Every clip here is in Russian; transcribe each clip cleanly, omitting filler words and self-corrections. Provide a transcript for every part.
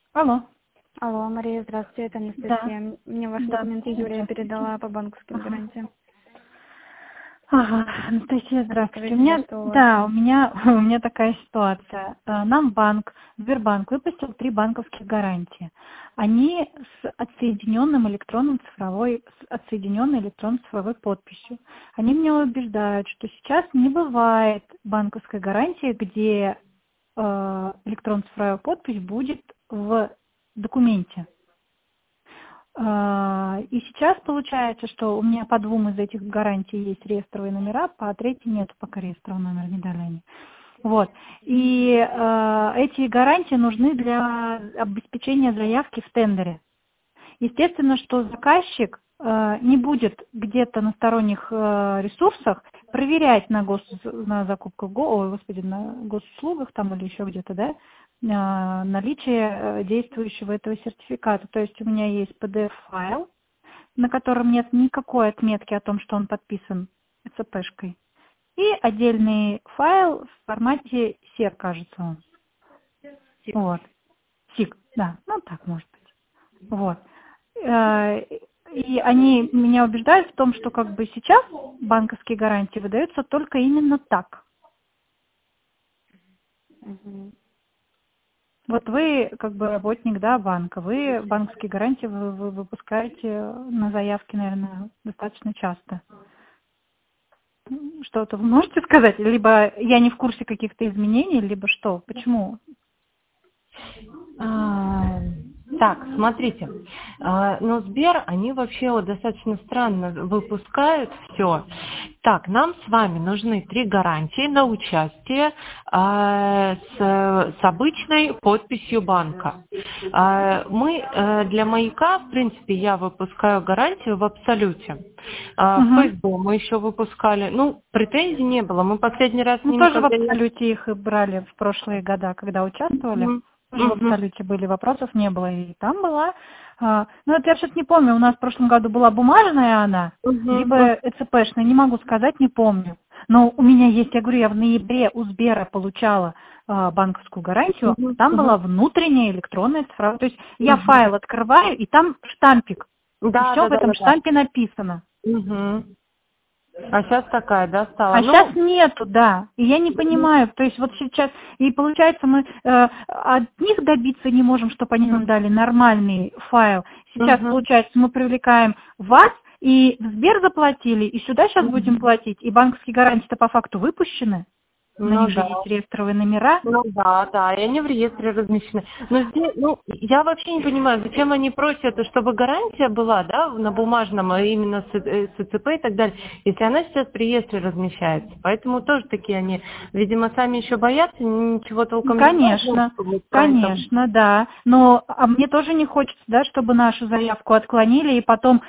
Алло. Алло, Мария, здравствуйте, это Да. Анастасия. Мне ваши Да. документы Юлия Здравствуйте. передала по банковским Ага. гарантиям. Ага, Анастасия, здравствуйте. Расскажите, что у вас. У меня такая ситуация. Нам Сбербанк выпустил 3 банковских гарантии. Они с отсоединенной электронной цифровой подписью. Они меня убеждают, что сейчас не бывает банковской гарантии, где электронная цифровая подпись будет в документе. И сейчас получается, что у меня по 2 из этих гарантий есть реестровые номера, по 3 нет пока реестрового номера, не дали они. Вот. И эти гарантии нужны для обеспечения заявки в тендере. Естественно, что заказчик не будет где-то на сторонних ресурсах проверять на закупках, на госуслугах там или еще где-то, да, наличие действующего этого сертификата. То есть у меня есть PDF-файл, на котором нет никакой отметки о том, что он подписан ЦПшкой, и отдельный файл в формате SER, кажется он. Вот. СИК, да, ну так может быть. Вот. И они меня убеждают в том, что как бы сейчас банковские гарантии выдаются только именно так. Мгм. Вот вы как бы работник, да, банка, вы банковские гарантии вы выпускаете на заявке, наверное, достаточно часто. Что-то вы можете сказать? Либо я не в курсе каких-то изменений, либо что? Почему? А, Так, смотрите, но Сбер, они вообще вот достаточно странно выпускают все. Так, нам с вами нужны 3 гарантии на участие с обычной подписью банка. Для маяка, в принципе, я выпускаю гарантию в абсолюте. В Угу. ФСБ мы еще выпускали, ну, претензий не было, мы последний раз с Мы ними, тоже в когда я... абсолюте их и брали в прошлые года, когда участвовали. Мгм. Тоже в Мгм. абсолюте были, вопросов не было. И там была, ну это я сейчас не помню, у нас в прошлом году была бумажная она, Мгм. либо ЭЦПшная, не могу сказать, не помню. Но у меня есть, я говорю, я в ноябре у Сбера получала банковскую гарантию, Мгм. там Мгм. была внутренняя электронная цифровая. То есть я Мгм. файл открываю, и там штампик. И Да, все да, в да, этом да, да. штампе написано. Мгм. А сейчас такая, да, стала? А сейчас Ну, нету, да. И я не мгм. понимаю, то есть вот сейчас, и получается мы от них добиться не можем, чтобы они нам дали нормальный файл. Сейчас, Мгм. получается, мы привлекаем вас, и в Сбер заплатили, и сюда сейчас будем Мгм. платить, и банковские гарантии-то по факту выпущены. На Ну них же да. есть реестровые номера. Ну да, да, и они в реестре размещены. Но здесь, ну, я вообще не понимаю, зачем они просят, чтобы гарантия была, да, на бумажном, а именно с ЦЦП и так далее, если она сейчас в реестре размещается. Поэтому тоже такие они, видимо, сами еще боятся, ничего толком не знают, ну, Конечно, чтобы про это. конечно, да. Но мне тоже не хочется, да, чтобы нашу заявку отклонили и потом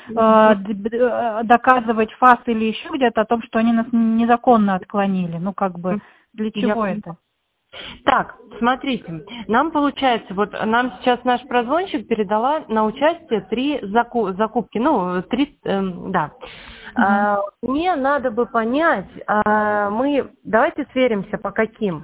доказывать ФАС или еще где-то о том, что они нас незаконно отклонили. Ну, как бы, для Я чего понимаю. это? Так, смотрите, нам получается, вот нам сейчас наш прозвонщик передала на участие 3 закупки, ну, 3, да. Мгм. Мне надо бы понять, давайте сверимся по каким.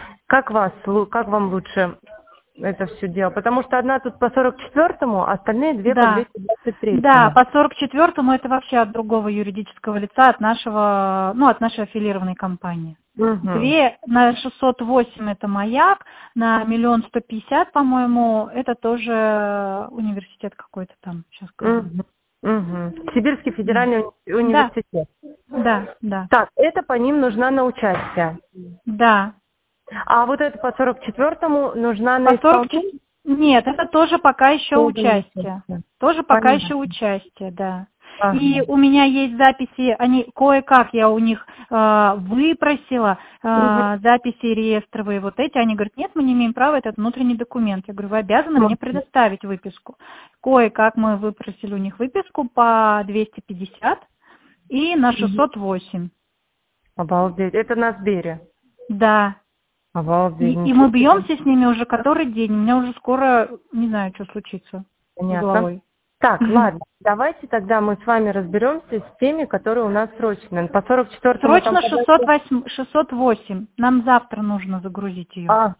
Как вам лучше это все дело? Потому что одна тут по 44-му, а остальные 2 по Да. Да, 223-му. по 44-му это вообще от другого юридического лица, от нашей аффилированной компании. Угу. 2 на 608 это маяк, на 1 150 000, по-моему, это тоже университет какой-то там, сейчас скажу. Угу. Угу. Сибирский Да, федеральный да, университет. да, Так, это по ним нужна на участие. да. А вот это по 44-му нужна По на 44... исполнение? Нет, это тоже пока еще Тоже на участие. участие. Тоже пока еще Понятно. участие, да. И Ага. у меня есть записи, они кое-как я у них выпросила, Угу. записи реестровые вот эти. Они говорят, нет, мы не имеем права, это внутренний документ. Я говорю, вы обязаны мне предоставить выписку. Кое-как мы выпросили у них выписку по 250 и на 608. Обалдеть. Это на Сбере. Да. Обалдеть. И мы Ничего себе. бьемся с ними уже который день. У меня уже скоро, не знаю, что случится с Понятно. головой. Так, ладно. Давайте тогда мы с вами разберемся с теми, которые у нас срочные. По 44-му там Срочно подать. 608. Нам завтра нужно загрузить ее. Ага.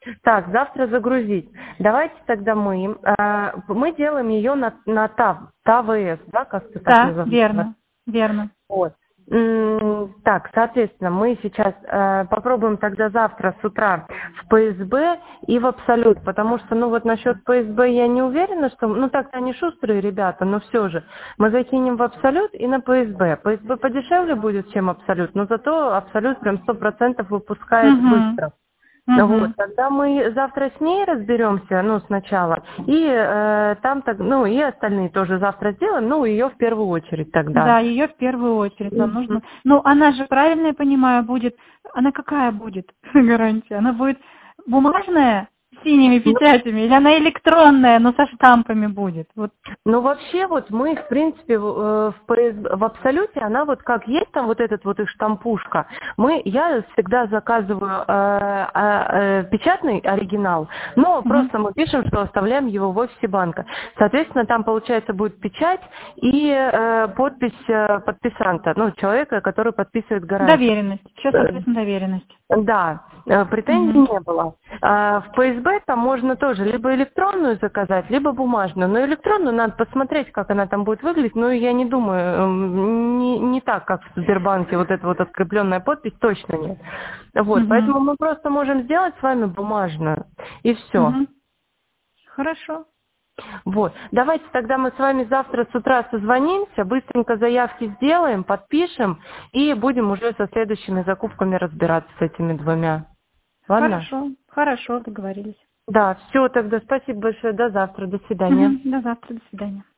Так, завтра загрузить. Давайте тогда мы делаем ее на ТАВС, да, как ты так Да, называешь? верно. Вот. Так, соответственно, мы сейчас попробуем тогда завтра с утра в ПСБ и в Абсолют, потому что, ну вот насчет ПСБ я не уверена, что, ну так-то они шустрые ребята, но все же мы закинем в Абсолют и на ПСБ. ПСБ подешевле будет, чем Абсолют, но зато Абсолют прям 100% выпускает быстро. Вот, тогда мы завтра с ней разберемся, ну, сначала, и там, ну, и остальные тоже завтра сделаем, ну, ее в первую очередь тогда. Да, ее в первую очередь нам нужно. Ну, она же, правильно я понимаю, будет, она какая будет гарантия? Она будет бумажная, с синими печатями, или она электронная, но со штампами будет? Вот. Ну, вообще, вот мы, в принципе, в Абсолюте, она вот как есть там вот этот вот их штампушка, я всегда заказываю печатный оригинал, но просто мы пишем, что оставляем его в офисе банка. Соответственно, там, получается, будет печать и подпись подписанта, ну, человека, который подписывает гарантию. Доверенность. Сейчас, соответственно, доверенность. Да, претензий не было. В ПСБ там можно тоже либо электронную заказать, либо бумажную. Но электронную надо посмотреть, как она там будет выглядеть. Но я не думаю, не так, как в Сбербанке, вот эта вот открепленная подпись, точно нет. Вот, поэтому мы просто можем сделать с вами бумажную, и все. Хорошо. Вот. Давайте тогда мы с вами завтра с утра созвонимся, быстренько заявки сделаем, подпишем и будем уже со следующими закупками разбираться с этими двумя. Ладно? Хорошо, договорились. Да, все, тогда спасибо большое, до завтра, до свидания. До завтра, до свидания.